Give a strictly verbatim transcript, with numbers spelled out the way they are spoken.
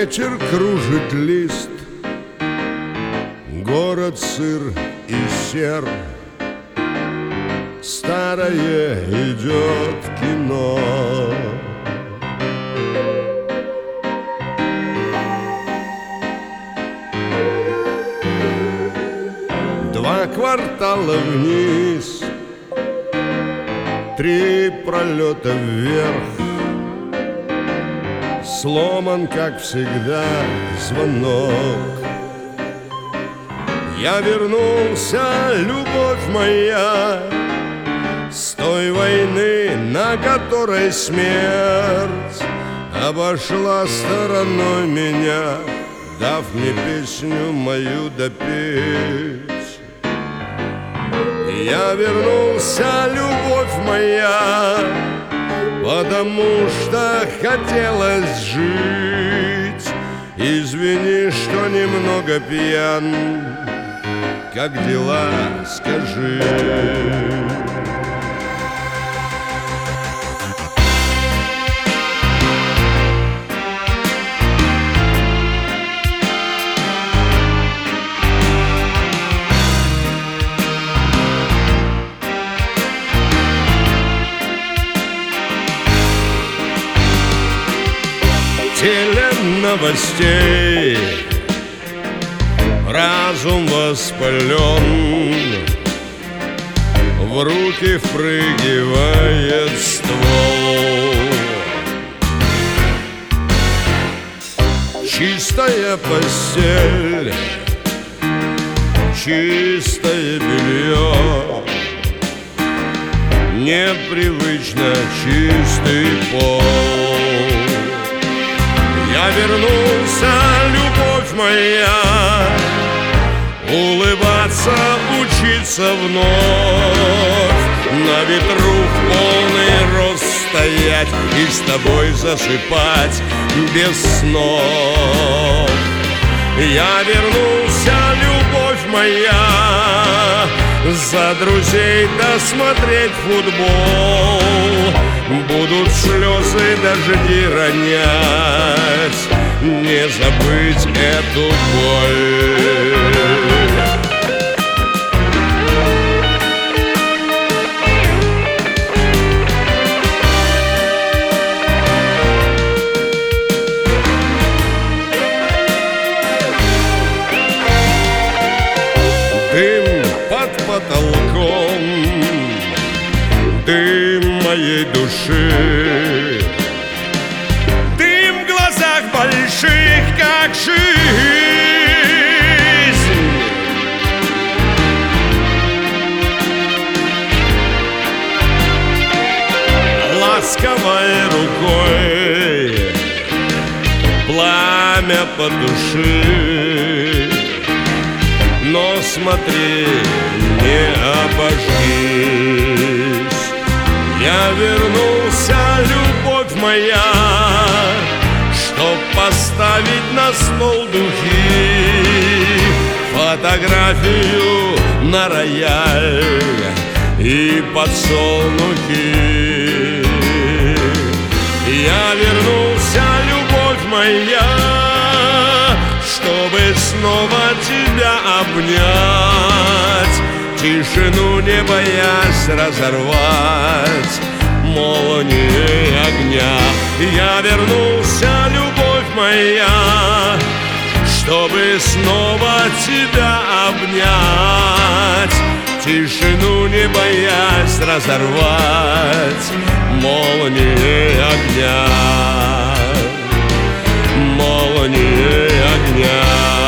Ветер кружит лист, город сыр и сер, старое идет кино. Два квартала вниз, три пролета вверх, сломан, как всегда, звонок. Я вернулся, любовь моя, с той войны, на которой смерть обошла стороной меня, дав мне песню мою допеть. Я вернулся, любовь моя, потому что хотелось жить. Извини, что немного пьян. Как дела, скажи? Теленовостей разум воспален, в руки впрыгивает ствол. Чистая постель, чистое белье, непривычно чистый пол. Я вернулся, любовь моя, улыбаться, учиться вновь, на ветру в полный рост стоять и с тобой засыпать без снов. Я вернулся, любовь моя, за друзей досмотреть футбол. Будут слезы, дожди ронять, не забыть эту боль. Дым под потолком, дым моей души, дым в глазах больших, как жизнь. Ласковой рукой пламя потуши, но смотри, не обожгись. Я вернулся, любовь моя, чтоб поставить на стол духи, фотографию на рояль и подсолнухи. Я вернулся, любовь моя, чтобы снова тебя обнять, тишину не боясь разорвать молнией огня. Я вернулся, любовь моя, чтобы снова тебя обнять, тишину не боясь разорвать молнией огня, молнией огня.